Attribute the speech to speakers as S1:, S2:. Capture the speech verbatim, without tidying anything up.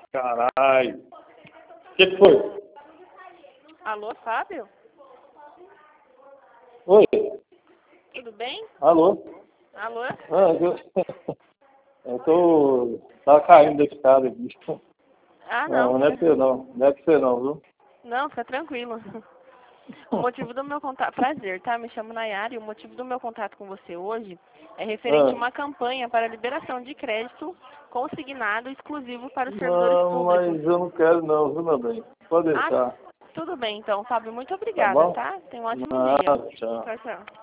S1: Caralho. O que que foi?
S2: Alô, Fábio?
S1: Oi?
S2: Tudo bem?
S1: Alô?
S2: Alô?
S1: Ah, eu, eu tô... Tava caindo da escada aqui.
S2: Ah,
S1: Não,
S2: não.
S1: não é pra você não. Não é pra você não, viu?
S2: Não, fica tranquilo. O motivo do meu contato... Prazer, tá? Me chamo Nayara e o motivo do meu contato com você hoje é referente a
S1: Ah,
S2: uma campanha para liberação de crédito consignado exclusivo para os servidores
S1: não,
S2: públicos.
S1: mas eu não quero não, viu, meu bem? Pode
S2: Ah,
S1: deixar.
S2: tudo bem então, Fábio. Muito
S1: Tá
S2: obrigada,
S1: bom?
S2: tá? Tenha um ótimo dia.
S1: Nada, tchau.
S2: Tchau, tchau.